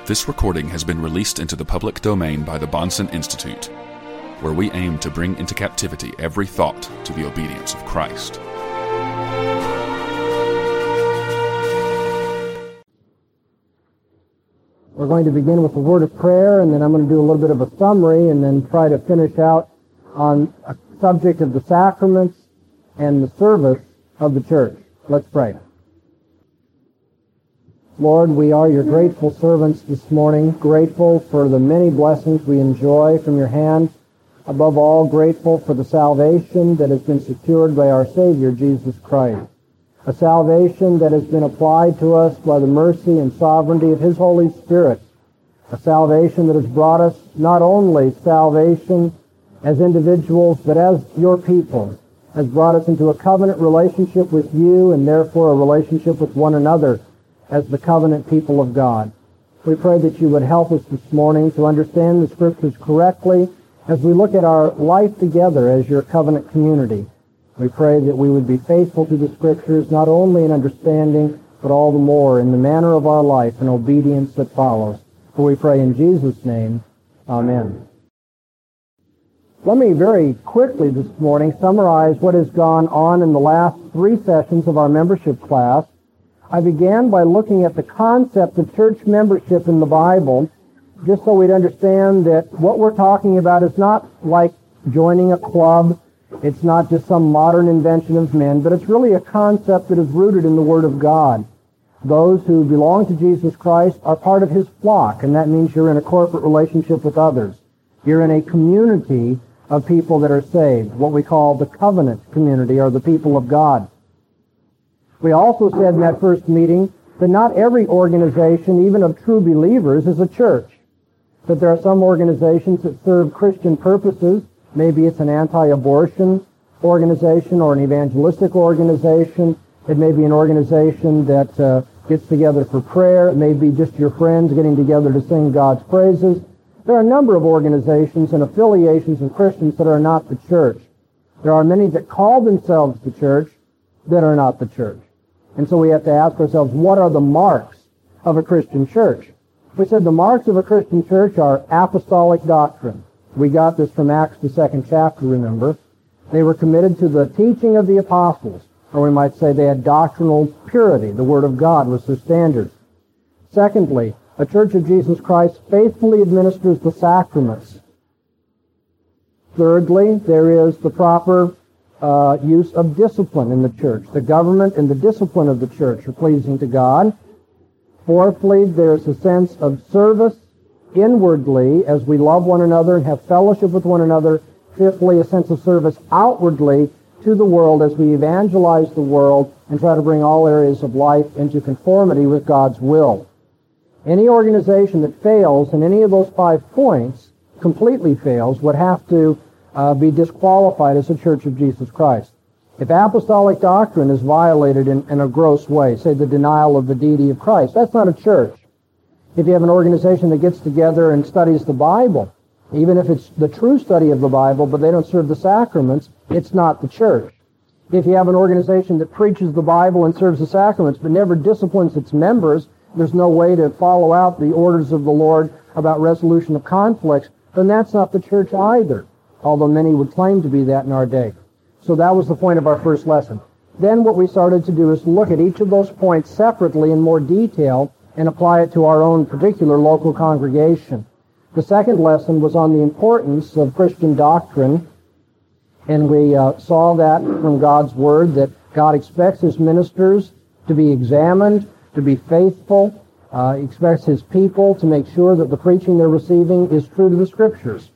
This recording has been released into the public domain by the Bahnsen Institute, where we aim to bring into captivity every thought to the obedience of Christ. We're going to begin with a word of prayer, and then I'm going to do a little bit of a summary, and then try to finish out on a subject of the sacraments and the service of the church. Let's pray. Lord, we are your grateful servants this morning, grateful for the many blessings we enjoy from your hand, above all grateful for the salvation that has been secured by our Savior, Jesus Christ, a salvation that has been applied to us by the mercy and sovereignty of his Holy Spirit, a salvation that has brought us not only salvation as individuals, but as your people, has brought us into a covenant relationship with you and therefore a relationship with one another as the covenant people of God. We pray that you would help us this morning to understand the Scriptures correctly as we look at our life together as your covenant community. We pray that we would be faithful to the Scriptures, not only in understanding, but all the more in the manner of our life and obedience that follows. For we pray in Jesus' name, amen. Let me very quickly this morning summarize what has gone on in the last 3 sessions of our membership class. I began by looking at the concept of church membership in the Bible, just so we'd understand that what we're talking about is not like joining a club. It's not just some modern invention of men, but it's really a concept that is rooted in the Word of God. Those who belong to Jesus Christ are part of his flock, and that means you're in a corporate relationship with others. You're in a community of people that are saved, what we call the covenant community, or the people of God. We also said in that first meeting that not every organization, even of true believers, is a church. That there are some organizations that serve Christian purposes. Maybe it's an anti-abortion organization or an evangelistic organization. It may be an organization that gets together for prayer. It may be just your friends getting together to sing God's praises. There are a number of organizations and affiliations of Christians that are not the church. There are many that call themselves the church that are not the church. And so we have to ask ourselves, what are the marks of a Christian church? We said the marks of a Christian church are apostolic doctrine. We got this from Acts, the 2nd chapter, remember. They were committed to the teaching of the apostles, or we might say they had doctrinal purity. The Word of God was their standard. Secondly, a church of Jesus Christ faithfully administers the sacraments. Thirdly, there is the proper use of discipline in the church. The government and the discipline of the church are pleasing to God. Fourthly, there's a sense of service inwardly as we love one another and have fellowship with one another. Fifthly, a sense of service outwardly to the world as we evangelize the world and try to bring all areas of life into conformity with God's will. Any organization that fails in any of those 5 points, completely fails, would have to be disqualified as a church of Jesus Christ. If apostolic doctrine is violated in a gross way, say the denial of the deity of Christ, that's not a church. If you have an organization that gets together and studies the Bible, even if it's the true study of the Bible, but they don't serve the sacraments, it's not the church. If you have an organization that preaches the Bible and serves the sacraments, but never disciplines its members, there's no way to follow out the orders of the Lord about resolution of conflicts, then that's not the church either, although many would claim to be that in our day. So that was the point of our first lesson. Then what we started to do is look at each of those points separately in more detail and apply it to our own particular local congregation. The second lesson was on the importance of Christian doctrine, and we saw that from God's Word, that God expects his ministers to be examined, to be faithful. He expects his people to make sure that the preaching they're receiving is true to the Scriptures.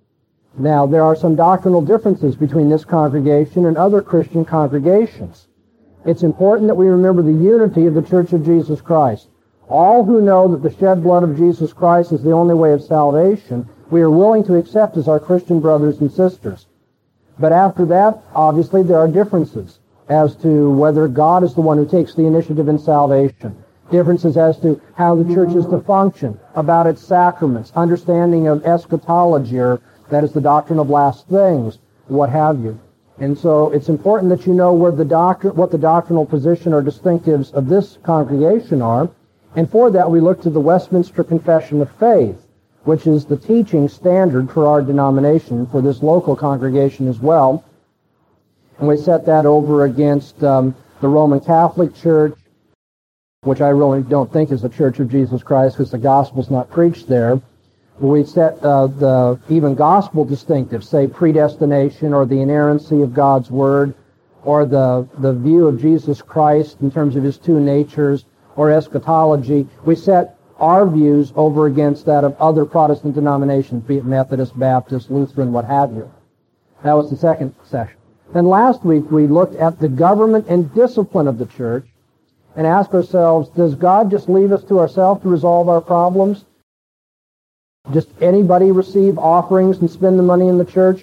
Now, there are some doctrinal differences between this congregation and other Christian congregations. It's important that we remember the unity of the Church of Jesus Christ. All who know that the shed blood of Jesus Christ is the only way of salvation, we are willing to accept as our Christian brothers and sisters. But after that, obviously, there are differences as to whether God is the one who takes the initiative in salvation. Differences as to how the church is to function, about its sacraments, understanding of eschatology, or that is the doctrine of last things, what have you. And so it's important that you know where what the doctrinal position or distinctives of this congregation are. And for that, we look to the Westminster Confession of Faith, which is the teaching standard for our denomination, for this local congregation as well. And we set that over against the Roman Catholic Church, which I really don't think is the Church of Jesus Christ because the gospel's not preached there. We set the even gospel distinctives, say predestination or the inerrancy of God's Word, or the view of Jesus Christ in terms of his two natures, or eschatology. We set our views over against that of other Protestant denominations, be it Methodist, Baptist, Lutheran, what have you. That was the second session. Then last week we looked at the government and discipline of the church and asked ourselves, does God just leave us to ourselves to resolve our problems? Just anybody receive offerings and spend the money in the church?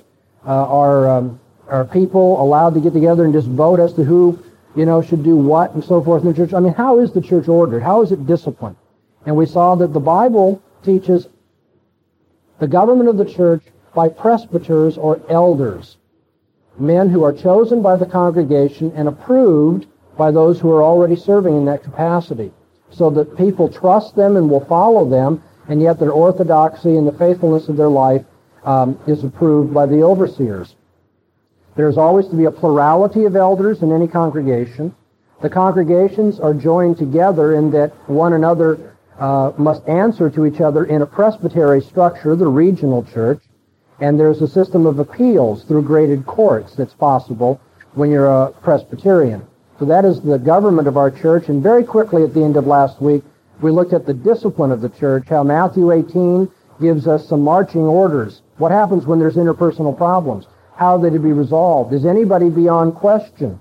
Are people allowed to get together and just vote as to who, should do what and so forth in the church? I mean, how is the church ordered? How is it disciplined? And we saw that the Bible teaches the government of the church by presbyters or elders, men who are chosen by the congregation and approved by those who are already serving in that capacity, so that people trust them and will follow them, and yet their orthodoxy and the faithfulness of their life is approved by the overseers. There's always to be a plurality of elders in any congregation. The congregations are joined together in that one another must answer to each other in a presbytery structure, the regional church, and there's a system of appeals through graded courts that's possible when you're a Presbyterian. So that is the government of our church, and very quickly at the end of last week, we looked at the discipline of the church, how Matthew 18 gives us some marching orders. What happens when there's interpersonal problems? How are they to be resolved? Is anybody beyond question?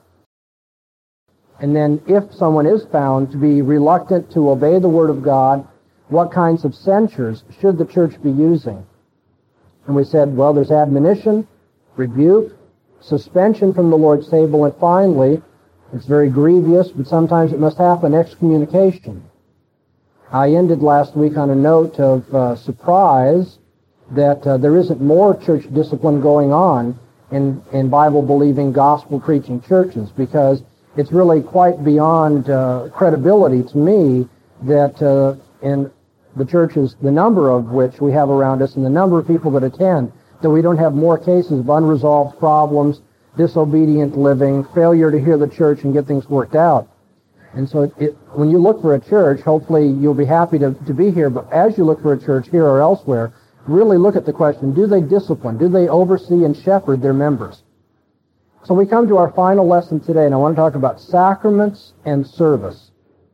And then if someone is found to be reluctant to obey the Word of God, what kinds of censures should the church be using? And we said, well, there's admonition, rebuke, suspension from the Lord's table, and finally, it's very grievous, but sometimes it must happen, excommunication. I ended last week on a note of surprise that there isn't more church discipline going on in Bible-believing, gospel-preaching churches, because it's really quite beyond credibility to me that in the churches, the number of which we have around us and the number of people that attend, that we don't have more cases of unresolved problems, disobedient living, failure to hear the church and get things worked out. And so when you look for a church, hopefully you'll be happy to be here, but as you look for a church here or elsewhere, really look at the question, do they discipline? Do they oversee and shepherd their members? So we come to our final lesson today, and I want to talk about sacraments and service.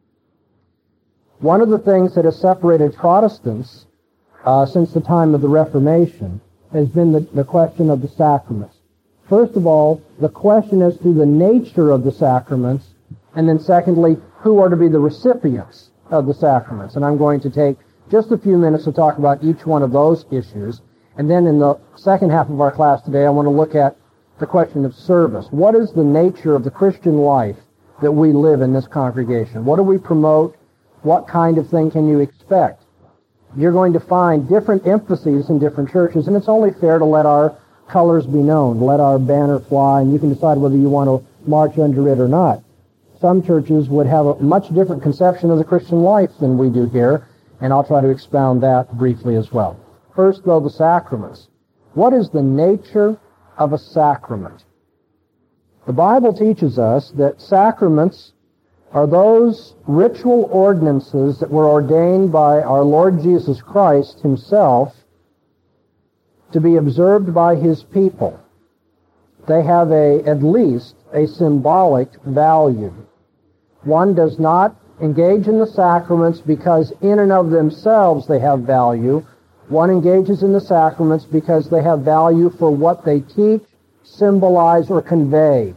One of the things that has separated Protestants since the time of the Reformation has been the question of the sacraments. First of all, the question as to the nature of the sacraments, and then secondly, who are to be the recipients of the sacraments. And I'm going to take just a few minutes to talk about each one of those issues. And then in the second half of our class today, I want to look at the question of service. What is the nature of the Christian life that we live in this congregation? What do we promote? What kind of thing can you expect? You're going to find different emphases in different churches, and it's only fair to let our colors be known, let our banner fly, and you can decide whether you want to march under it or not. Some churches would have a much different conception of the Christian life than we do here, and I'll try to expound that briefly as well. First, though, the sacraments. What is the nature of a sacrament? The Bible teaches us that sacraments are those ritual ordinances that were ordained by our Lord Jesus Christ himself to be observed by his people. They have at least a symbolic value. One does not engage in the sacraments because in and of themselves they have value. One engages in the sacraments because they have value for what they teach, symbolize, or convey.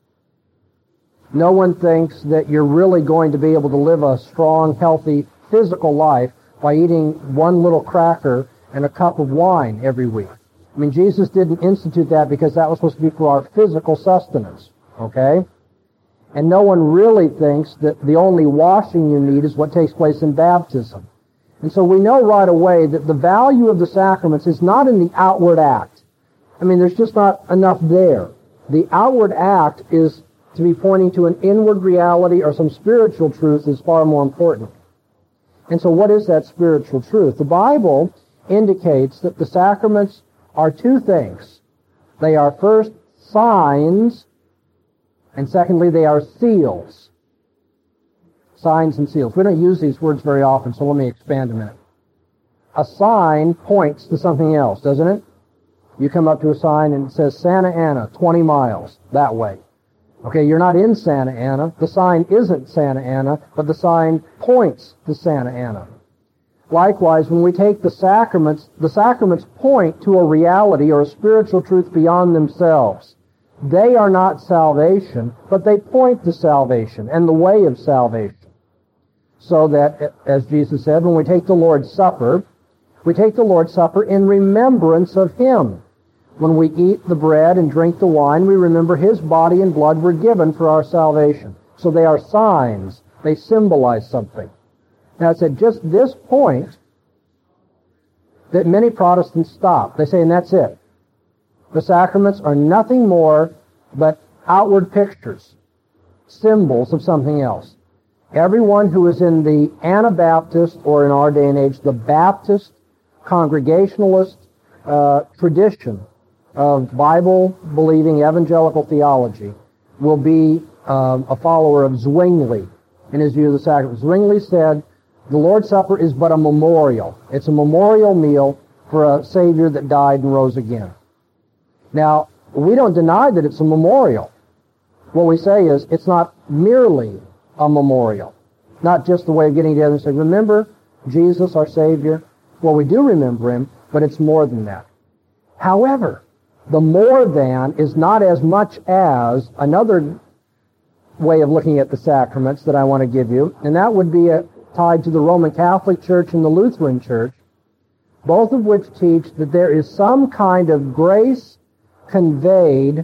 No one thinks that you're really going to be able to live a strong, healthy, physical life by eating one little cracker and a cup of wine every week. I mean, Jesus didn't institute that because that was supposed to be for our physical sustenance, okay? And no one really thinks that the only washing you need is what takes place in baptism. And so we know right away that the value of the sacraments is not in the outward act. I mean, there's just not enough there. The outward act is to be pointing to an inward reality or some spiritual truth is far more important. And so what is that spiritual truth? The Bible indicates that the sacraments are two things. They are first signs, and secondly, they are seals. Signs and seals. We don't use these words very often, so let me expand a minute. A sign points to something else, doesn't it? You come up to a sign and it says Santa Ana, 20 miles, that way. Okay, you're not in Santa Ana. The sign isn't Santa Ana, but the sign points to Santa Ana. Likewise, when we take the sacraments point to a reality or a spiritual truth beyond themselves. They are not salvation, but they point to salvation and the way of salvation. So that, as Jesus said, when we take the Lord's Supper, we take the Lord's Supper in remembrance of Him. When we eat the bread and drink the wine, we remember His body and blood were given for our salvation. So they are signs. They symbolize something. Now it's at just this point that many Protestants stop. They say, and that's it. The sacraments are nothing more but outward pictures, symbols of something else. Everyone who is in the Anabaptist, or in our day and age, the Baptist, Congregationalist tradition of Bible-believing evangelical theology will be a follower of Zwingli in his view of the sacrament. Zwingli said, the Lord's Supper is but a memorial. It's a memorial meal for a Savior that died and rose again. Now, we don't deny that it's a memorial. What we say is it's not merely a memorial. Not just the way of getting together and saying, remember Jesus, our Savior? Well, we do remember Him, but it's more than that. However, the more than is not as much as another way of looking at the sacraments that I want to give you, and that would be tied to the Roman Catholic Church and the Lutheran Church, both of which teach that there is some kind of grace conveyed,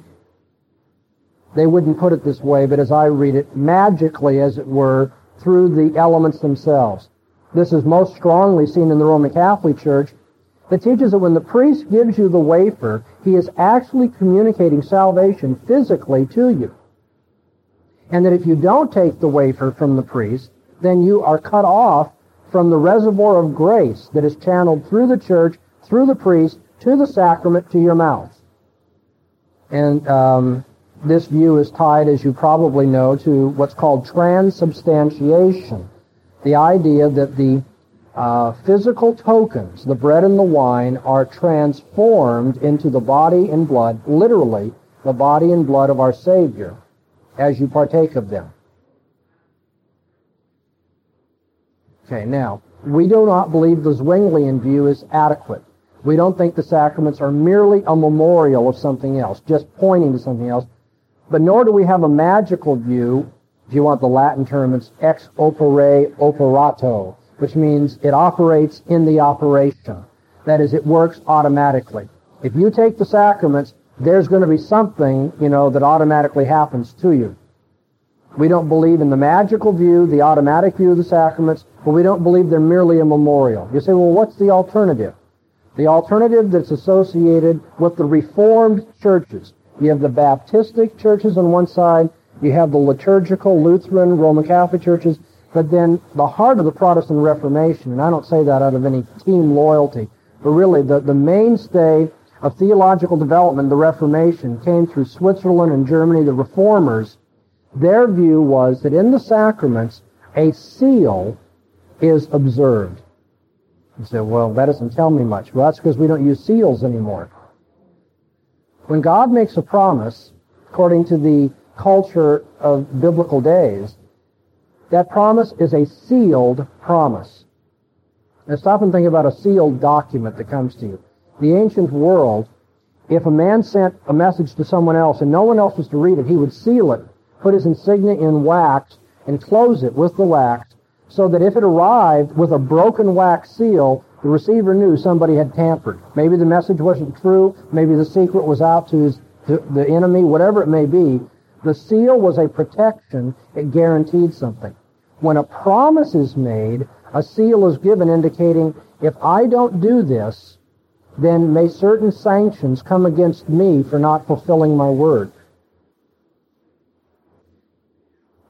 they wouldn't put it this way, but as I read it, magically, as it were, through the elements themselves. This is most strongly seen in the Roman Catholic Church, that teaches that when the priest gives you the wafer, he is actually communicating salvation physically to you. And that if you don't take the wafer from the priest, then you are cut off from the reservoir of grace that is channeled through the church, through the priest, to the sacrament, to your mouth. And this view is tied, as you probably know, to what's called transubstantiation. The idea that the physical tokens, the bread and the wine, are transformed into the body and blood, literally the body and blood of our Savior, as you partake of them. Okay, now, we do not believe the Zwinglian view is adequate. We don't think the sacraments are merely a memorial of something else, just pointing to something else. But nor do we have a magical view. If you want the Latin term, it's ex opere operato, which means it operates in the operation. That is, it works automatically. If you take the sacraments, there's going to be something, that automatically happens to you. We don't believe in the magical view, the automatic view of the sacraments, but we don't believe they're merely a memorial. You say, well, what's the alternative? The alternative that's associated with the Reformed churches. You have the Baptistic churches on one side, you have the liturgical Lutheran, Roman Catholic churches, but then the heart of the Protestant Reformation, and I don't say that out of any team loyalty, but really the mainstay of theological development, the Reformation, came through Switzerland and Germany, the Reformers. Their view was that in the sacraments, a seal is observed. You say, well, that doesn't tell me much. Well, that's because we don't use seals anymore. When God makes a promise, according to the culture of biblical days, that promise is a sealed promise. Now stop and think about a sealed document that comes to you. The ancient world, if a man sent a message to someone else and no one else was to read it, he would seal it, put his insignia in wax, and close it with the wax, so that if it arrived with a broken wax seal, the receiver knew somebody had tampered. Maybe the message wasn't true, maybe the secret was out to the enemy, whatever it may be. The seal was a protection. It guaranteed something. When a promise is made, a seal is given indicating, if I don't do this, then may certain sanctions come against me for not fulfilling my word.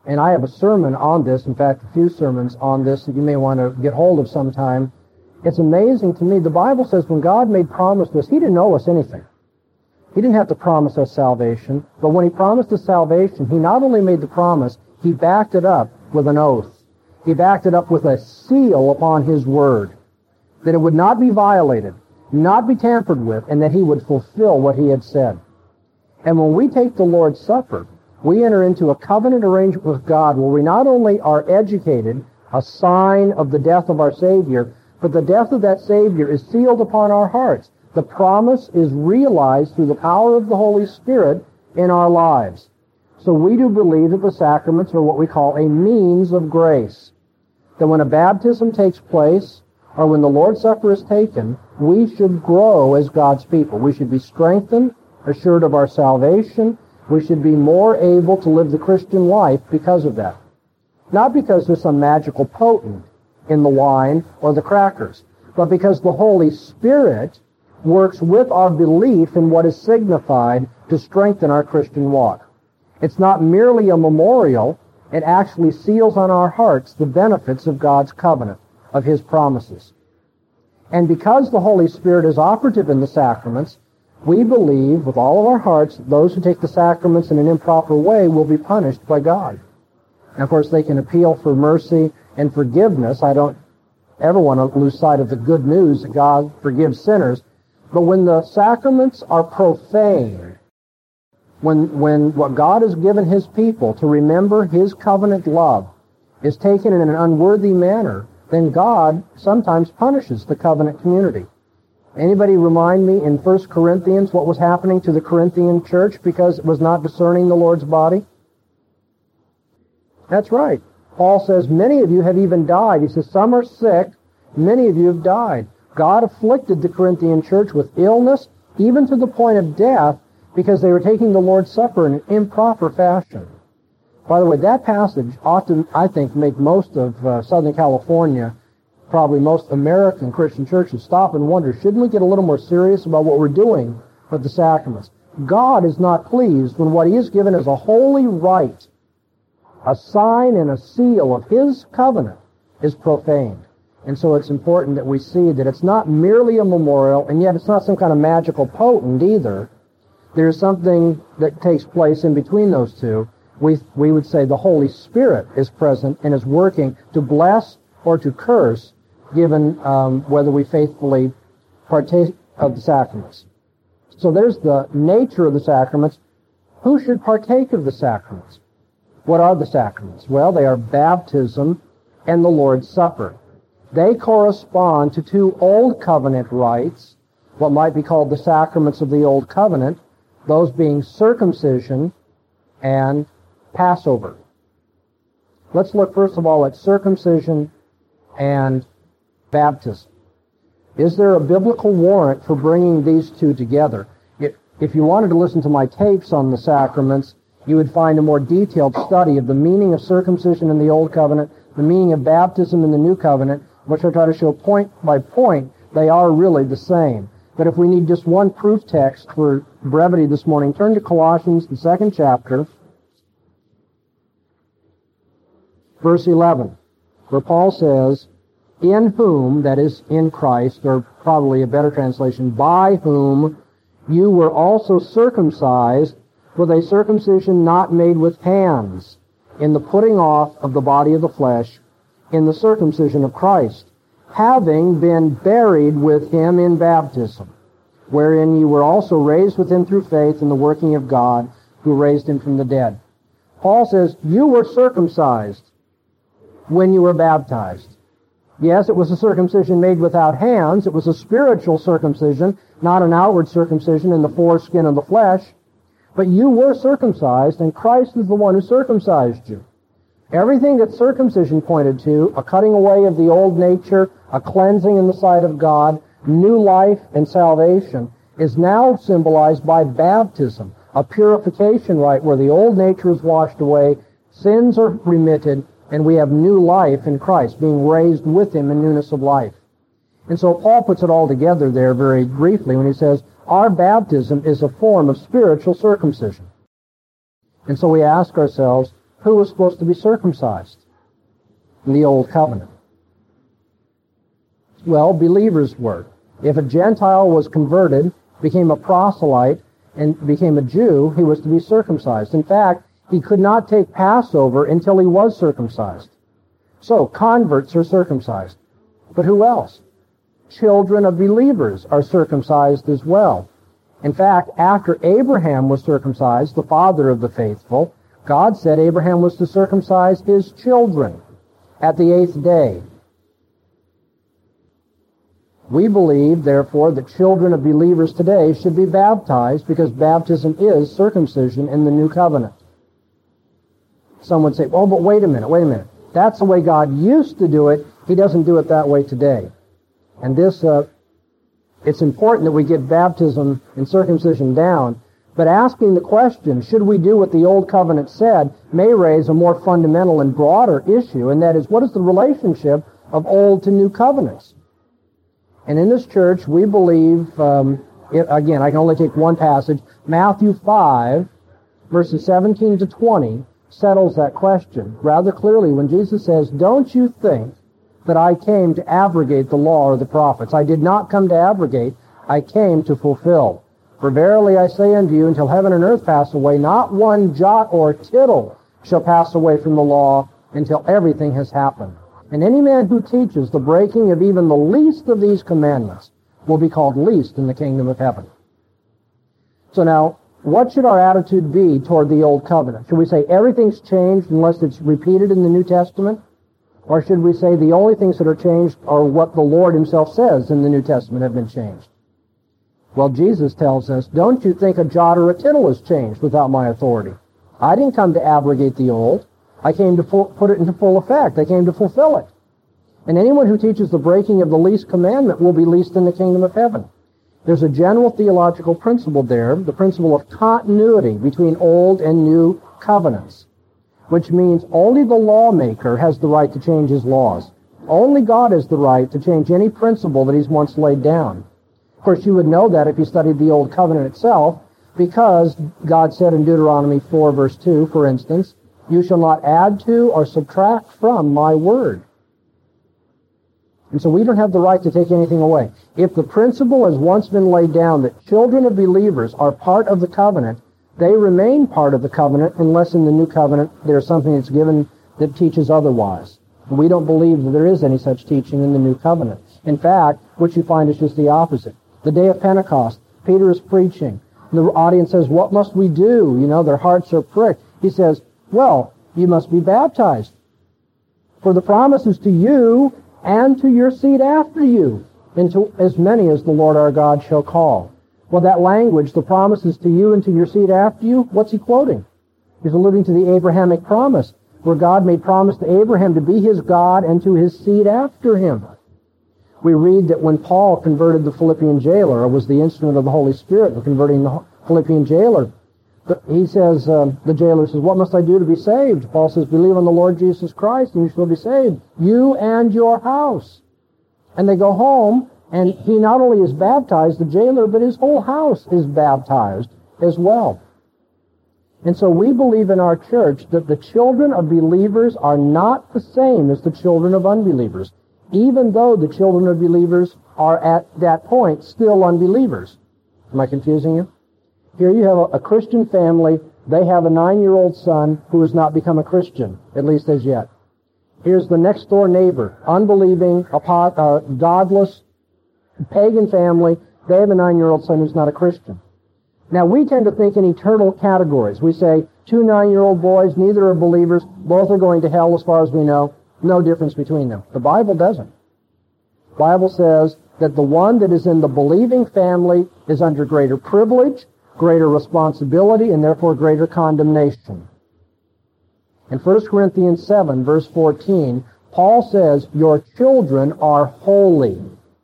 And I have a sermon on this, in fact, a few sermons on this that you may want to get hold of sometime. It's amazing to me. The Bible says when God made promise to us, He didn't owe us anything. He didn't have to promise us salvation, but when He promised us salvation, He not only made the promise, He backed it up with an oath. He backed it up with a seal upon His word, that it would not be violated, not be tampered with, and that He would fulfill what He had said. And when we take the Lord's Supper, we enter into a covenant arrangement with God where we not only are educated, a sign of the death of our Savior, but the death of that Savior is sealed upon our hearts. The promise is realized through the power of the Holy Spirit in our lives. So we do believe that the sacraments are what we call a means of grace. That when a baptism takes place, or when the Lord's Supper is taken, we should grow as God's people. We should be strengthened, assured of our salvation. We should be more able to live the Christian life because of that. Not because there's some magical potent in the wine or the crackers, but because the Holy Spirit works with our belief in what is signified to strengthen our Christian walk. It's not merely a memorial. It actually seals on our hearts the benefits of God's covenant, of His promises. And because the Holy Spirit is operative in the sacraments, we believe with all of our hearts that those who take the sacraments in an improper way will be punished by God. And of course, they can appeal for mercy and forgiveness. I don't ever want to lose sight of the good news that God forgives sinners. But when the sacraments are profane, when what God has given His people to remember His covenant love is taken in an unworthy manner, then God sometimes punishes the covenant community. Anybody remind me in 1 Corinthians what was happening to the Corinthian church because it was not discerning the Lord's body? That's right. Paul says, many of you have even died. He says, some are sick, many of you have died. God afflicted the Corinthian church with illness, even to the point of death, because they were taking the Lord's Supper in an improper fashion. By the way, that passage ought to, I think, make most of Southern California, probably most American Christian churches, stop and wonder, shouldn't we get a little more serious about what we're doing with the sacraments? God is not pleased when what He has given as a holy rite, a sign and a seal of His covenant, is profaned. And so it's important that we see that it's not merely a memorial, and yet it's not some kind of magical potent either. There's something that takes place in between those two. We would say the Holy Spirit is present and is working to bless or to curse, given whether we faithfully partake of the sacraments. So there's the nature of the sacraments. Who should partake of the sacraments? What are the sacraments? Well, they are baptism and the Lord's Supper. They correspond to two Old Covenant rites, what might be called the sacraments of the Old Covenant, those being circumcision and Passover. Let's look first of all at circumcision and baptism. Is there a biblical warrant for bringing these two together? If you wanted to listen to my tapes on the sacraments, you would find a more detailed study of the meaning of circumcision in the Old Covenant, the meaning of baptism in the New Covenant, which I try to show point by point they are really the same. But if we need just one proof text for brevity this morning, turn to Colossians, the 2nd chapter, verse 11, where Paul says, in whom, that is, in Christ, or probably a better translation, by whom you were also circumcised with a circumcision not made with hands, in the putting off of the body of the flesh, in the circumcision of Christ, having been buried with Him in baptism, wherein you were also raised with Him through faith in the working of God, who raised Him from the dead. Paul says, you were circumcised when you were baptized. Yes, it was a circumcision made without hands. It was a spiritual circumcision, not an outward circumcision in the foreskin of the flesh. But you were circumcised, and Christ is the one who circumcised you. Everything that circumcision pointed to, a cutting away of the old nature, a cleansing in the sight of God, new life and salvation, is now symbolized by baptism, a purification rite where the old nature is washed away, sins are remitted, and we have new life in Christ, being raised with Him in newness of life. And so Paul puts it all together there very briefly when he says, our baptism is a form of spiritual circumcision. And so we ask ourselves, who was supposed to be circumcised in the Old Covenant? Well, believers were. If a Gentile was converted, became a proselyte, and became a Jew, he was to be circumcised. In fact, he could not take Passover until he was circumcised. So, converts are circumcised. But who else? Children of believers are circumcised as well. In fact, after Abraham was circumcised, the father of the faithful, God said Abraham was to circumcise his children at the 8th day. We believe, therefore, that children of believers today should be baptized because baptism is circumcision in the new covenant. Some would say, oh, but wait a minute. That's the way God used to do it. He doesn't do it that way today. And this, it's important that we get baptism and circumcision down, but asking the question, should we do what the Old Covenant said, may raise a more fundamental and broader issue, and that is, what is the relationship of Old to New Covenants? And in this church, we believe, again, I can only take one passage, Matthew 5, verses 17 to 20, settles that question rather clearly when Jesus says, don't you think that I came to abrogate the law or the prophets? I did not come to abrogate, I came to fulfill. For verily I say unto you, until heaven and earth pass away, not one jot or tittle shall pass away from the law until everything has happened. And any man who teaches the breaking of even the least of these commandments will be called least in the kingdom of heaven. So now, what should our attitude be toward the Old Covenant? Should we say everything's changed unless it's repeated in the New Testament? Or should we say the only things that are changed are what the Lord himself says in the New Testament have been changed? Well, Jesus tells us, don't you think a jot or a tittle is changed without my authority? I didn't come to abrogate the old. I came to put it into full effect. I came to fulfill it. And anyone who teaches the breaking of the least commandment will be least in the kingdom of heaven. There's a general theological principle there, the principle of continuity between old and new covenants, which means only the lawmaker has the right to change his laws. Only God has the right to change any principle that he's once laid down. Of course, you would know that if you studied the Old Covenant itself, because God said in Deuteronomy 4, verse 2, for instance, you shall not add to or subtract from my word. And so we don't have the right to take anything away. If the principle has once been laid down that children of believers are part of the covenant, they remain part of the covenant unless in the new covenant there's something that's given that teaches otherwise. And we don't believe that there is any such teaching in the new covenant. In fact, what you find is just the opposite. The day of Pentecost, Peter is preaching. And the audience says, what must we do? You know, their hearts are pricked. He says, well, you must be baptized. For the promise is to you and to your seed after you, and to as many as the Lord our God shall call. Well, that language, the promise is to you and to your seed after you, what's he quoting? He's alluding to the Abrahamic promise, where God made promise to Abraham to be his God and to his seed after him. We read that when Paul converted the Philippian jailer, or was the instrument of the Holy Spirit in converting the Philippian jailer, he says, the jailer says, what must I do to be saved? Paul says, believe on the Lord Jesus Christ and you shall be saved, you and your house. And they go home, and he not only is baptized, the jailer, but his whole house is baptized as well. And so we believe in our church that the children of believers are not the same as the children of unbelievers, even though the children of believers are at that point still unbelievers. Am I confusing you? Here you have a Christian family. They have a 9-year-old son who has not become a Christian, at least as yet. Here's the next door neighbor, unbelieving, godless, pagan family. They have a 9-year-old son who's not a Christian. Now, we tend to think in eternal categories. We say, 2 9-year-old boys, neither are believers, both are going to hell as far as we know, no difference between them. The Bible doesn't. The Bible says that the one that is in the believing family is under greater privilege, greater responsibility, and therefore greater condemnation. In 1 Corinthians 7, verse 14, Paul says, your children are holy.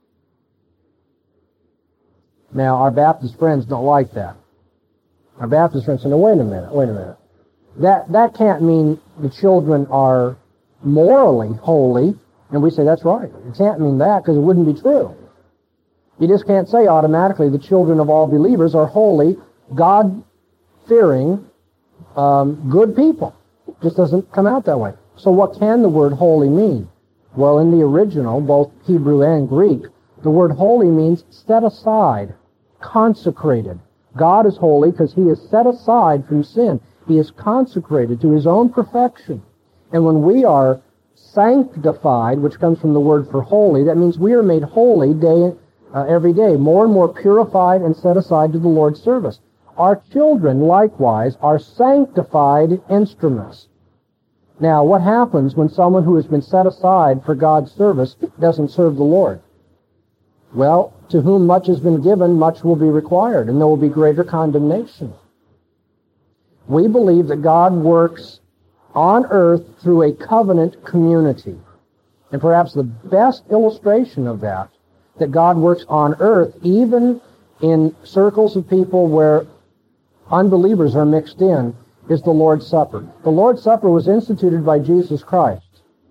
Now, our Baptist friends don't like that. Our Baptist friends say, no, wait a minute. That can't mean the children are morally holy. And we say, that's right. It can't mean that because it wouldn't be true. You just can't say automatically the children of all believers are holy, God-fearing, good people. Just doesn't come out that way. So what can the word holy mean? Well, in the original, both Hebrew and Greek, the word holy means set aside, consecrated. God is holy because he is set aside from sin. He is consecrated to his own perfection. And when we are sanctified, which comes from the word for holy, that means we are made holy every day, more and more purified and set aside to the Lord's service. Our children, likewise, are sanctified instruments. Now, what happens when someone who has been set aside for God's service doesn't serve the Lord? Well, to whom much has been given, much will be required, and there will be greater condemnation. We believe that God works on earth through a covenant community. And perhaps the best illustration of that God works on earth, even in circles of people where unbelievers are mixed in, is the Lord's Supper. The Lord's Supper was instituted by Jesus Christ.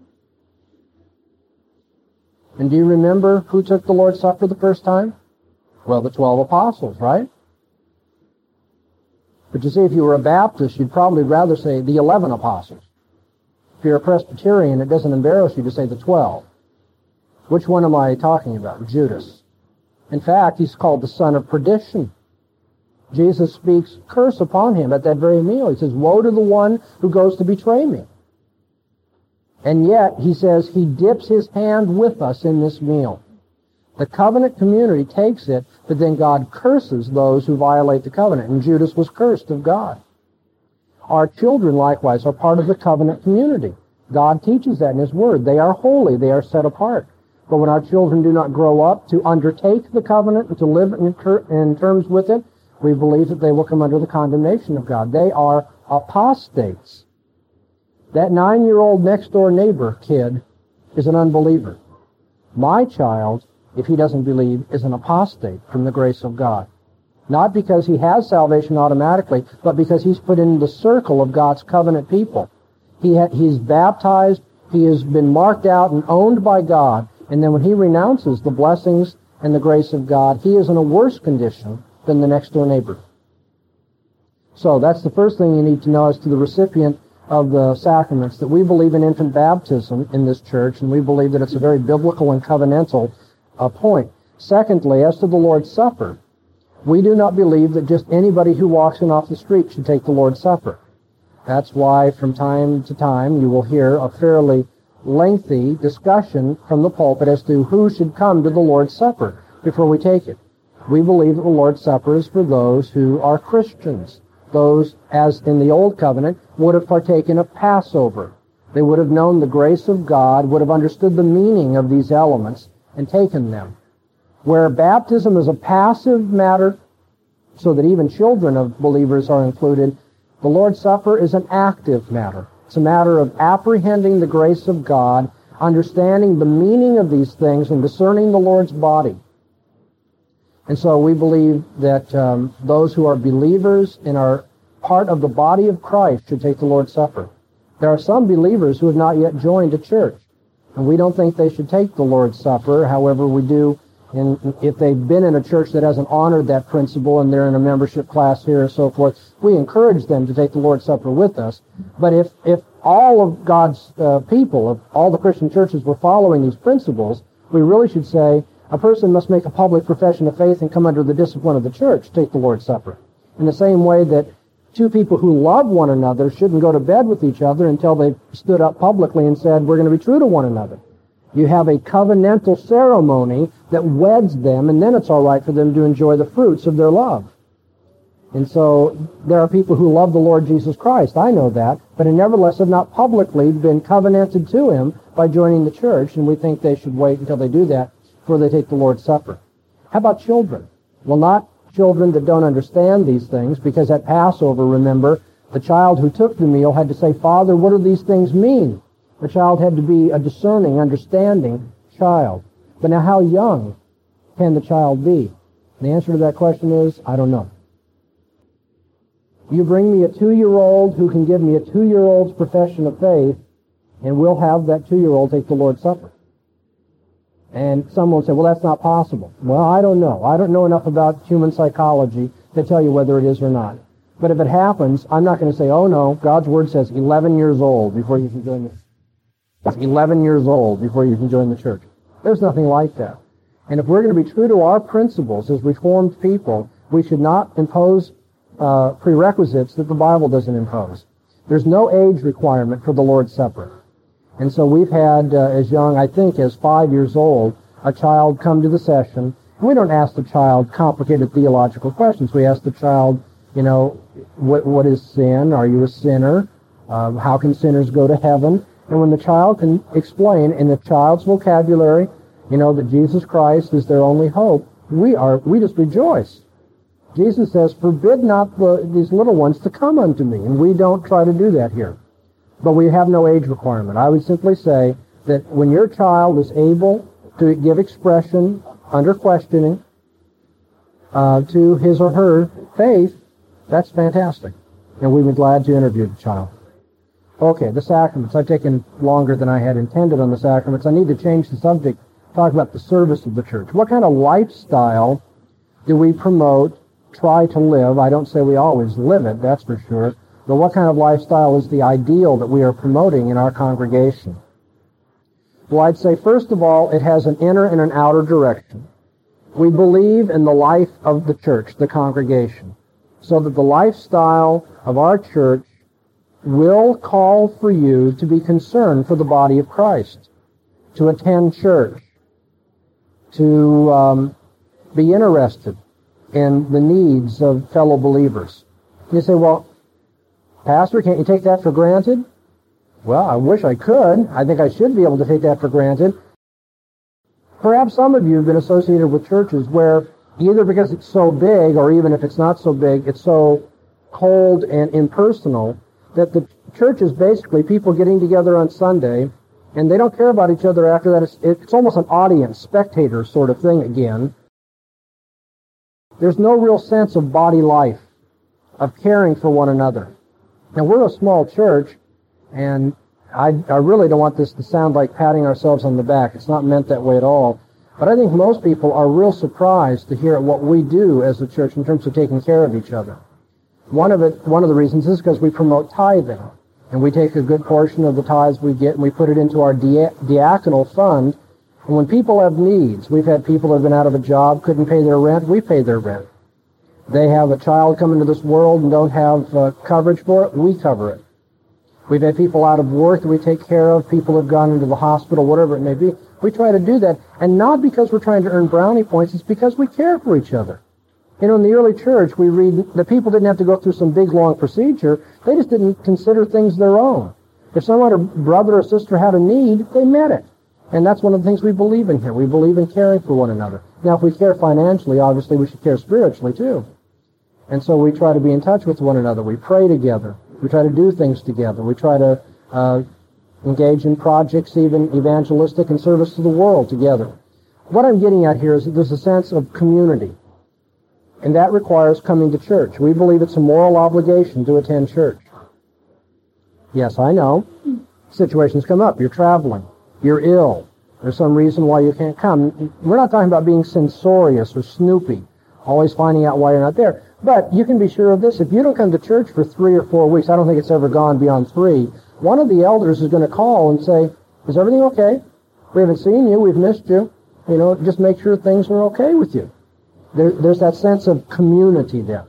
And do you remember who took the Lord's Supper the first time? Well, the 12 apostles, right? But you see, if you were a Baptist, you'd probably rather say the 11 apostles. If you're a Presbyterian, it doesn't embarrass you to say the 12. Which one am I talking about? Judas. In fact, he's called the son of perdition. Jesus speaks curse upon him at that very meal. He says, woe to the one who goes to betray me. And yet, he says, he dips his hand with us in this meal. The covenant community takes it, but then God curses those who violate the covenant. And Judas was cursed of God. Our children, likewise, are part of the covenant community. God teaches that in his word. They are holy. They are set apart. But when our children do not grow up to undertake the covenant and to live in terms with it, we believe that they will come under the condemnation of God. They are apostates. That 9-year-old next-door neighbor kid is an unbeliever. My child, if he doesn't believe, is an apostate from the grace of God. Not because he has salvation automatically, but because he's put in the circle of God's covenant people. He's baptized, he has been marked out and owned by God, and then when he renounces the blessings and the grace of God, he is in a worse condition than the next-door neighbor. So that's the first thing you need to know as to the recipient of the sacraments, that we believe in infant baptism in this church, and we believe that it's a very biblical and covenantal point. Secondly, as to the Lord's Supper, we do not believe that just anybody who walks in off the street should take the Lord's Supper. That's why from time to time you will hear a fairly lengthy discussion from the pulpit as to who should come to the Lord's Supper before we take it. We believe that the Lord's Supper is for those who are Christians. Those, as in the Old Covenant, would have partaken of Passover. They would have known the grace of God, would have understood the meaning of these elements, and taken them. Where baptism is a passive matter, so that even children of believers are included, the Lord's Supper is an active matter. It's a matter of apprehending the grace of God, understanding the meaning of these things, and discerning the Lord's body. And so we believe that those who are believers and are part of the body of Christ should take the Lord's Supper. There are some believers who have not yet joined a church, and we don't think they should take the Lord's Supper. However, we do, if they've been in a church that hasn't honored that principle and they're in a membership class here and so forth, we encourage them to take the Lord's Supper with us. But if all of God's people, if all the Christian churches were following these principles, we really should say, a person must make a public profession of faith and come under the discipline of the church to take the Lord's Supper. In the same way that two people who love one another shouldn't go to bed with each other until they've stood up publicly and said, we're going to be true to one another. You have a covenantal ceremony that weds them, and then it's all right for them to enjoy the fruits of their love. And so there are people who love the Lord Jesus Christ. I know that, but nevertheless have not publicly been covenanted to him by joining the church, and we think they should wait until they do that before they take the Lord's Supper. How about children? Well, not children that don't understand these things, because at Passover, remember, the child who took the meal had to say, Father, what do these things mean? The child had to be a discerning, understanding child. But now how young can the child be? The answer to that question is, I don't know. You bring me a 2-year-old who can give me a 2-year-old's profession of faith, and we'll have that 2-year-old take the Lord's Supper. And someone will say, well, that's not possible. Well, I don't know. I don't know enough about human psychology to tell you whether it is or not. But if it happens, I'm not going to say, oh no, God's Word says 11 years old before you can join the 11 years old before you can join the church. There's nothing like that. And if we're going to be true to our principles as Reformed people, we should not impose prerequisites that the Bible doesn't impose. There's no age requirement for the Lord's Supper. And so we've had, as young, I think, as 5 years old, a child come to the session. And we don't ask the child complicated theological questions. We ask the child, you know, what is sin? Are you a sinner? How can sinners go to heaven? And when the child can explain in the child's vocabulary, you know, that Jesus Christ is their only hope, we just rejoice. Jesus says, forbid not these little ones to come unto me. And we don't try to do that here. But we have no age requirement. I would simply say that when your child is able to give expression under questioning to his or her faith, that's fantastic. And we'd be glad to interview the child. Okay, the sacraments. I've taken longer than I had intended on the sacraments. I need to change the subject, talk about the service of the church. What kind of lifestyle do we promote, try to live? I don't say we always live it, that's for sure. But what kind of lifestyle is the ideal that we are promoting in our congregation? Well, I'd say, first of all, it has an inner and an outer direction. We believe in the life of the church, the congregation, so that the lifestyle of our church will call for you to be concerned for the body of Christ, to attend church, to be interested in the needs of fellow believers. You say, well, Pastor, can't you take that for granted? Well, I wish I could. I think I should be able to take that for granted. Perhaps some of you have been associated with churches where either because it's so big, or even if it's not so big, it's so cold and impersonal, that the church is basically people getting together on Sunday, and they don't care about each other after that. It's almost an audience, spectator sort of thing again. There's no real sense of body life, of caring for one another. Now, we're a small church, and I really don't want this to sound like patting ourselves on the back. It's not meant that way at all. But I think most people are real surprised to hear what we do as a church in terms of taking care of each other. One of the reasons is because we promote tithing. And we take a good portion of the tithes we get and we put it into our diaconal fund. And when people have needs, we've had people that have been out of a job, couldn't pay their rent, we pay their rent. They have a child come into this world and don't have coverage for it, we cover it. We've had people out of work that we take care of, people have gone into the hospital, whatever it may be. We try to do that, and not because we're trying to earn brownie points, it's because we care for each other. You know, in the early church, we read that people didn't have to go through some big, long procedure. They just didn't consider things their own. If someone, a brother or sister, had a need, they met it. And that's one of the things we believe in here. We believe in caring for one another. Now, if we care financially, obviously we should care spiritually, too. And so we try to be in touch with one another. We pray together. We try to do things together. We try to engage in projects, even evangelistic and service to the world together. What I'm getting at here is that there's a sense of community. And that requires coming to church. We believe it's a moral obligation to attend church. Yes, I know. Situations come up. You're traveling. You're ill. There's some reason why you can't come. We're not talking about being censorious or snoopy, always finding out why you're not there. But you can be sure of this. If you don't come to church for 3 or 4 weeks, I don't think it's ever gone beyond 3, one of the elders is going to call and say, is everything okay? We haven't seen you. We've missed you. You know, just make sure things are okay with you. There's that sense of community there.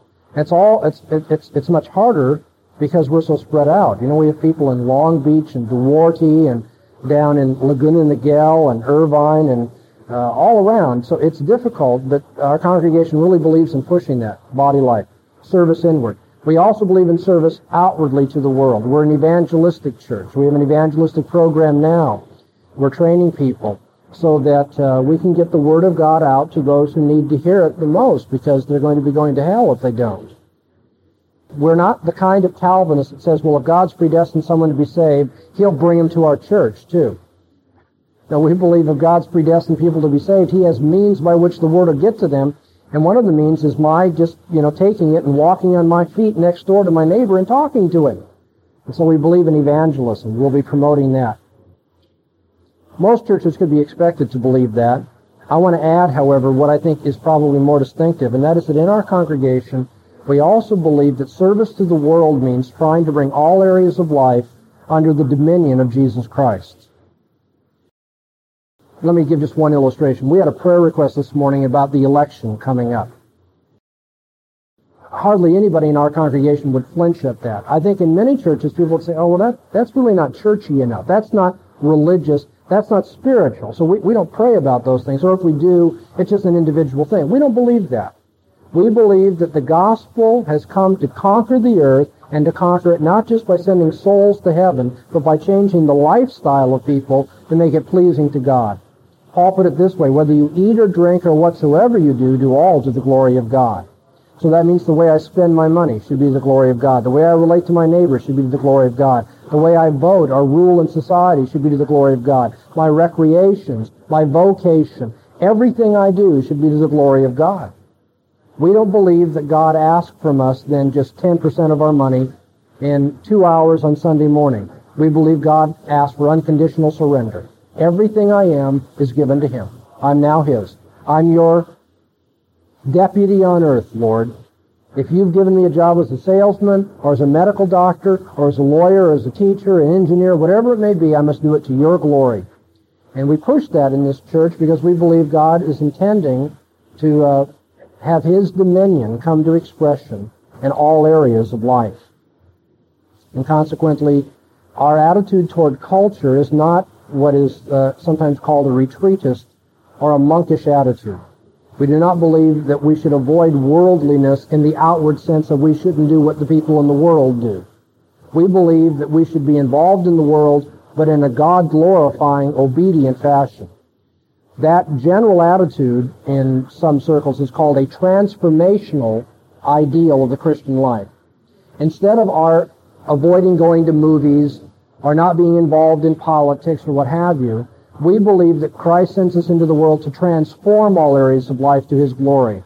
It's much harder because we're so spread out. You know, we have people in Long Beach and Duarte and down in Laguna Niguel and Irvine and all around. So it's difficult, but our congregation really believes in pushing that body life, service inward. We also believe in service outwardly to the world. We're an evangelistic church. We have an evangelistic program now. We're training people so that we can get the Word of God out to those who need to hear it the most, because they're going to be going to hell if they don't. We're not the kind of Calvinist that says, well, if God's predestined someone to be saved, He'll bring them to our church, too. Now, we believe if God's predestined people to be saved, He has means by which the Word will get to them, and one of the means is my just, taking it and walking on my feet next door to my neighbor and talking to him. And so we believe in evangelism. We'll be promoting that. Most churches could be expected to believe that. I want to add, however, what I think is probably more distinctive, and that is that in our congregation, We also believe that service to the world means trying to bring all areas of life under the dominion of Jesus Christ. Let me give just one illustration. We had a prayer request this morning about the election coming up. Hardly anybody in our congregation would flinch at that. I think in many churches people would say, oh, well, that's really not churchy enough. That's not religious. That's not spiritual. So we don't pray about those things. Or if we do, it's just an individual thing. We don't believe that. We believe that the gospel has come to conquer the earth and to conquer it not just by sending souls to heaven, but by changing the lifestyle of people to make it pleasing to God. Paul put it this way, whether you eat or drink or whatsoever you do all to the glory of God. So that means the way I spend my money should be the glory of God. The way I relate to my neighbor should be to the glory of God. The way I vote or rule in society should be to the glory of God. My recreations, my vocation, everything I do should be to the glory of God. We don't believe that God asks from us then just 10% of our money in 2 hours on Sunday morning. We believe God asks for unconditional surrender. Everything I am is given to Him. I'm now His. I'm your deputy on earth, Lord. If you've given me a job as a salesman or as a medical doctor or as a lawyer or as a teacher, an engineer, whatever it may be, I must do it to your glory. And we push that in this church because we believe God is intending to have His dominion come to expression in all areas of life. And consequently, our attitude toward culture is not what is sometimes called a retreatist or a monkish attitude. We do not believe that we should avoid worldliness in the outward sense of we shouldn't do what the people in the world do. We believe that we should be involved in the world, but in a God-glorifying, obedient fashion. That general attitude in some circles is called a transformational ideal of the Christian life. Instead of our avoiding going to movies or not being involved in politics or what have you, we believe that Christ sends us into the world to transform all areas of life to His glory.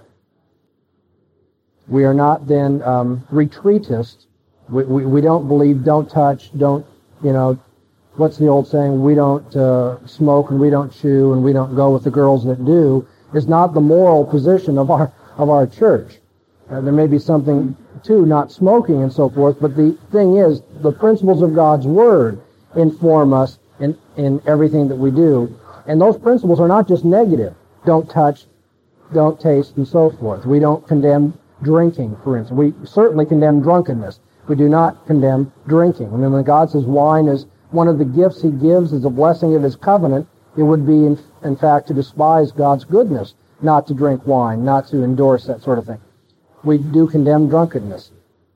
We are not then retreatists. We don't believe don't touch, don't, what's the old saying, we don't smoke and we don't chew and we don't go with the girls that do, is not the moral position of our church. There may be something to not smoking and so forth, but the thing is, the principles of God's Word inform us in everything that we do. And those principles are not just negative. Don't touch, don't taste, and so forth. We don't condemn drinking, for instance. We certainly condemn drunkenness. We do not condemn drinking. I mean, when God says wine is one of the gifts He gives as a blessing of His covenant, it would be, in fact, to despise God's goodness, not to drink wine, not to endorse that sort of thing. We do condemn drunkenness.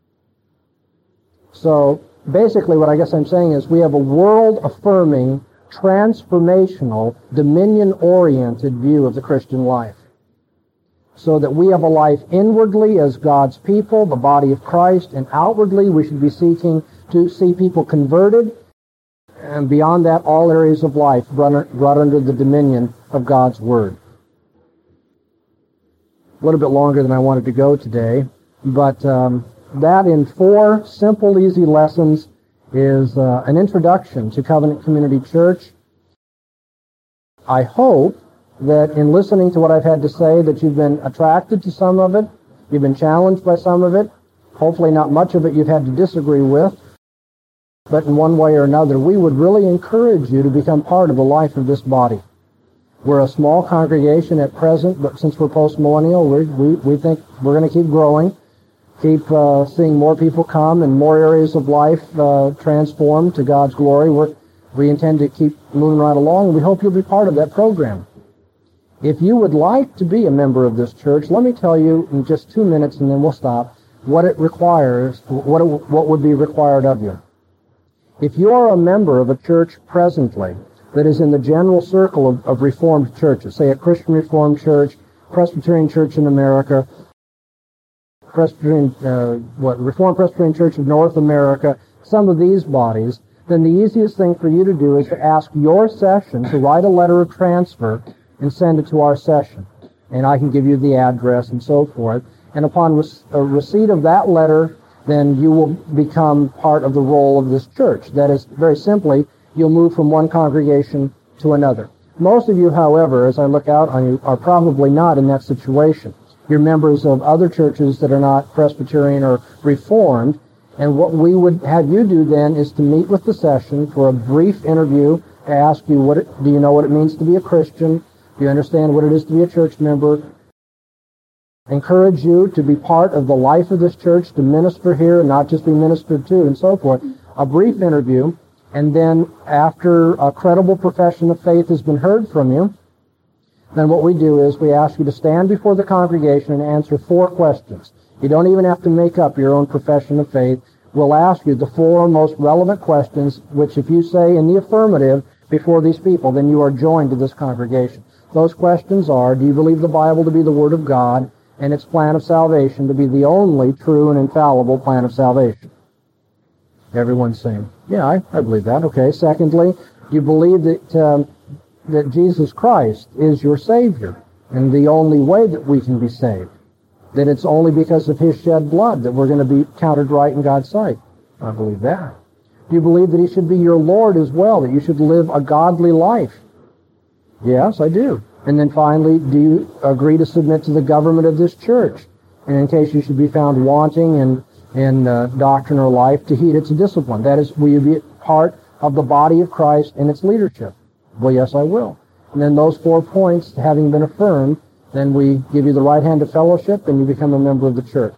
So, basically, what I guess I'm saying is we have a world-affirming, transformational, dominion-oriented view of the Christian life. So that we have a life inwardly as God's people, the body of Christ, and outwardly we should be seeking to see people converted, and beyond that, all areas of life brought under the dominion of God's Word. A little bit longer than I wanted to go today, but that in 4 simple, easy lessons is an introduction to Covenant Community Church. I hope that in listening to what I've had to say that you've been attracted to some of it, you've been challenged by some of it, hopefully not much of it you've had to disagree with, but in one way or another, we would really encourage you to become part of the life of this body. We're a small congregation at present, but since we're post-millennial, we think we're going to keep growing, keep seeing more people come and more areas of life transformed to God's glory. We intend to keep moving right along, and we hope you'll be part of that program. If you would like to be a member of this church, let me tell you in just 2 minutes, and then we'll stop, what it requires, what would be required of you. If you are a member of a church presently that is in the general circle of Reformed churches, say a Christian Reformed Church, Presbyterian Church in America, Reformed Presbyterian Church of North America, some of these bodies, then the easiest thing for you to do is to ask your session to write a letter of transfer and send it to our session. And I can give you the address and so forth. And upon receipt of that letter, then you will become part of the roll of this church. That is, very simply, you'll move from one congregation to another. Most of you, however, as I look out on you, are probably not in that situation. you're members of other churches that are not Presbyterian or Reformed. And what we would have you do then is to meet with the session for a brief interview to ask you, do you know what it means to be a Christian? Do you understand what it is to be a church member? Encourage you to be part of the life of this church, to minister here, and not just be ministered to, and so forth. A brief interview, and then after a credible profession of faith has been heard from you, then what we do is we ask you to stand before the congregation and answer 4 questions. You don't even have to make up your own profession of faith. We'll ask you the 4 most relevant questions, which if you say in the affirmative before these people, then you are joined to this congregation. Those questions are, do you believe the Bible to be the Word of God and its plan of salvation to be the only true and infallible plan of salvation? Everyone's saying, yeah, I believe that. Okay. Secondly, do you believe that Jesus Christ is your Savior and the only way that we can be saved? That it's only because of His shed blood that we're going to be counted right in God's sight? I believe that. Do you believe that He should be your Lord as well, that you should live a godly life? Yes, I do. And then finally, do you agree to submit to the government of this church? And in case you should be found wanting in doctrine or life, to heed its discipline. That is, will you be part of the body of Christ and its leadership? Well, yes, I will. And then those 4 points, having been affirmed, then we give you the right hand of fellowship and you become a member of the church.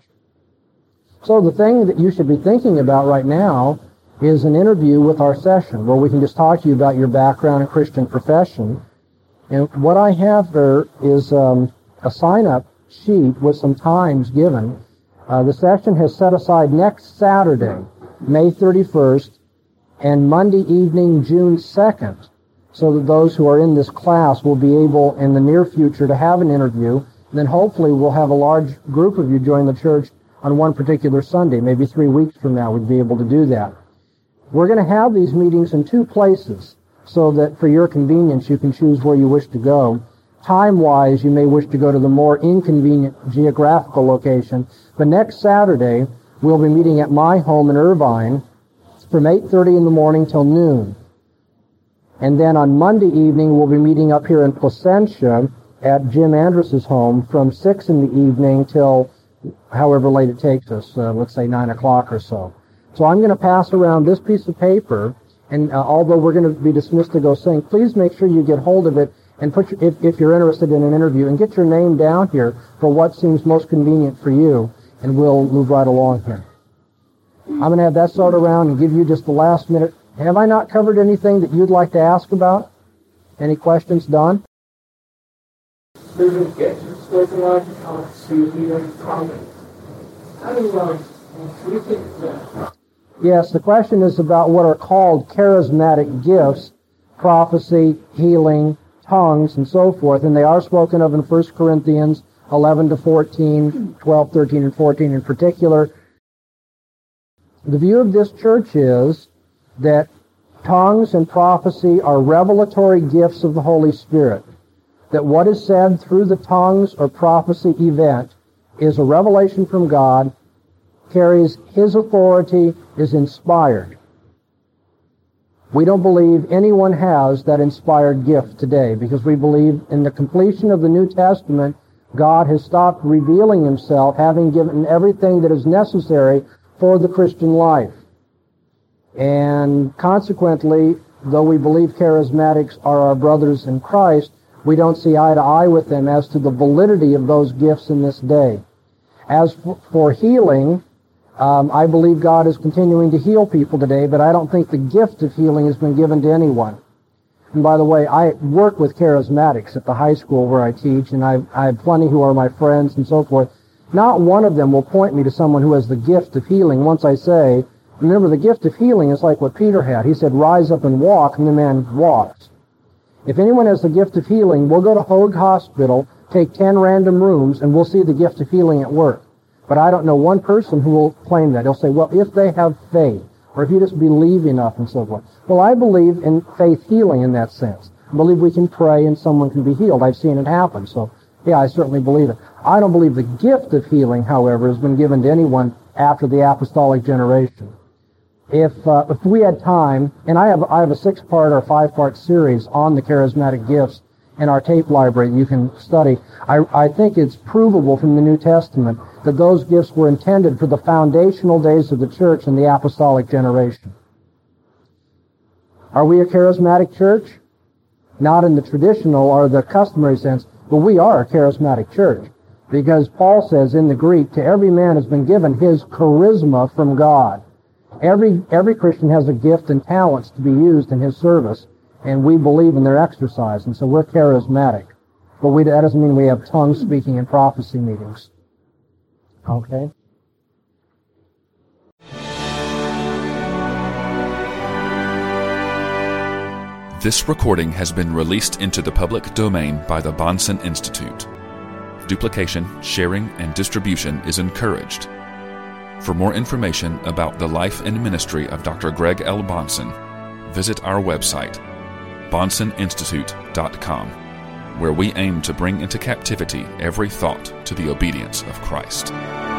So the thing that you should be thinking about right now is an interview with our session where we can just talk to you about your background and Christian profession. And what I have there is a sign-up sheet with some times given. The session has set aside next Saturday, May 31st, and Monday evening, June 2nd, so that those who are in this class will be able in the near future to have an interview. And then hopefully we'll have a large group of you join the church on one particular Sunday. Maybe 3 weeks from now we'd be able to do that. We're going to have these meetings in 2 places so that for your convenience you can choose where you wish to go. Time-wise, you may wish to go to the more inconvenient geographical location. But next Saturday, we'll be meeting at my home in Irvine from 8:30 in the morning till noon. And then on Monday evening, we'll be meeting up here in Placentia at Jim Andrus's home from 6 in the evening till however late it takes us, let's say 9 o'clock or so. So I'm going to pass around this piece of paper, and although we're going to be dismissed to go sing, please make sure you get hold of it and put if you're interested in an interview, and get your name down here for what seems most convenient for you, and we'll move right along here. I'm going to have that sort around and give you just the last minute. Have I not covered anything that you'd like to ask about? Any questions, Don? Yes, the question is about what are called charismatic gifts, prophecy, healing, tongues, and so forth, and they are spoken of in 1 Corinthians 11 to 14, 12, 13, and 14 in particular. The view of this church is that tongues and prophecy are revelatory gifts of the Holy Spirit. That what is said through the tongues or prophecy event is a revelation from God, carries His authority, is inspired. We don't believe anyone has that inspired gift today because we believe in the completion of the New Testament, God has stopped revealing Himself, having given everything that is necessary for the Christian life. And consequently, though we believe charismatics are our brothers in Christ, we don't see eye to eye with them as to the validity of those gifts in this day. As for healing, I believe God is continuing to heal people today, but I don't think the gift of healing has been given to anyone. And by the way, I work with charismatics at the high school where I teach, and I have plenty who are my friends and so forth. Not one of them will point me to someone who has the gift of healing once I say, remember, the gift of healing is like what Peter had. He said, rise up and walk, and the man walks. If anyone has the gift of healing, we'll go to Hoag Hospital, take 10 random rooms, and we'll see the gift of healing at work. But I don't know one person who will claim that. He'll say, well, if they have faith, or if you just believe enough and so forth. Well, I believe in faith healing in that sense. I believe we can pray and someone can be healed. I've seen it happen. So, yeah, I certainly believe it. I don't believe the gift of healing, however, has been given to anyone after the apostolic generation. If we had time, and I have a 6-part or 5-part series on the charismatic gifts in our tape library that you can study. I think it's provable from the New Testament that those gifts were intended for the foundational days of the church and the apostolic generation. Are we a charismatic church? Not in the traditional or the customary sense, but we are a charismatic church. Because Paul says in the Greek, to every man has been given his charisma from God. Every Christian has a gift and talents to be used in his service, and we believe in their exercise, and so we're charismatic. But that doesn't mean we have tongue speaking and prophecy meetings. Okay? This recording has been released into the public domain by the Bahnsen Institute. Duplication, sharing, and distribution is encouraged. For more information about the life and ministry of Dr. Greg L. Bahnsen, visit our website, BahnsenInstitute.com, where we aim to bring into captivity every thought to the obedience of Christ.